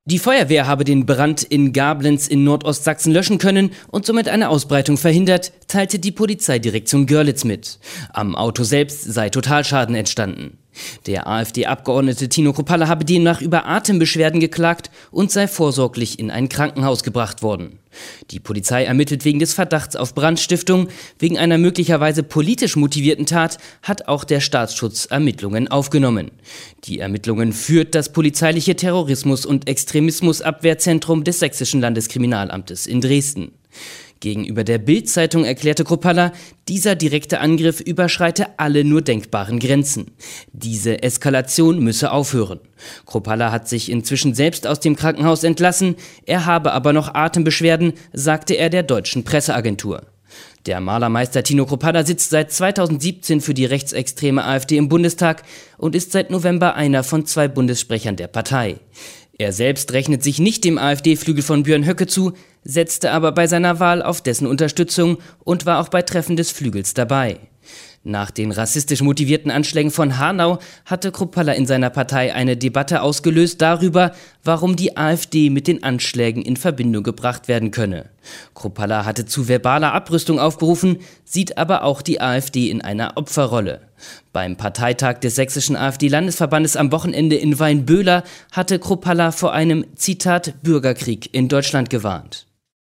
Die Feuerwehr habe den Brand in Gablenz in Nordostsachsen löschen können und somit eine Ausbreitung verhindert, teilte die Polizeidirektion Görlitz mit. Am Auto selbst sei Totalschaden entstanden. Der AfD-Abgeordnete Tino Kruppalla habe demnach über Atembeschwerden geklagt und sei vorsorglich in ein Krankenhaus gebracht worden. Die Polizei ermittelt wegen des Verdachts auf Brandstiftung. Wegen einer möglicherweise politisch motivierten Tat hat auch der Staatsschutz Ermittlungen aufgenommen. Die Ermittlungen führt das polizeiliche Terrorismus- und Extremismusabwehrzentrum des Sächsischen Landeskriminalamtes in Dresden. Gegenüber der Bild-Zeitung erklärte Kruppalla, dieser direkte Angriff überschreite alle nur denkbaren Grenzen. Diese Eskalation müsse aufhören. Kruppalla hat sich inzwischen selbst aus dem Krankenhaus entlassen, er habe aber noch Atembeschwerden, sagte er der deutschen Presseagentur. Der Malermeister Tino Kruppalla sitzt seit 2017 für die rechtsextreme AfD im Bundestag und ist seit November einer von 2 Bundessprechern der Partei. Er selbst rechnet sich nicht dem AfD-Flügel von Björn Höcke zu, setzte aber bei seiner Wahl auf dessen Unterstützung und war auch bei Treffen des Flügels dabei. Nach den rassistisch motivierten Anschlägen von Hanau hatte Kruppalla in seiner Partei eine Debatte ausgelöst darüber, warum die AfD mit den Anschlägen in Verbindung gebracht werden könne. Kruppalla hatte zu verbaler Abrüstung aufgerufen, sieht aber auch die AfD in einer Opferrolle. Beim Parteitag des sächsischen AfD-Landesverbandes am Wochenende in Weinböhler hatte Kruppalla vor einem, Zitat, Bürgerkrieg in Deutschland gewarnt.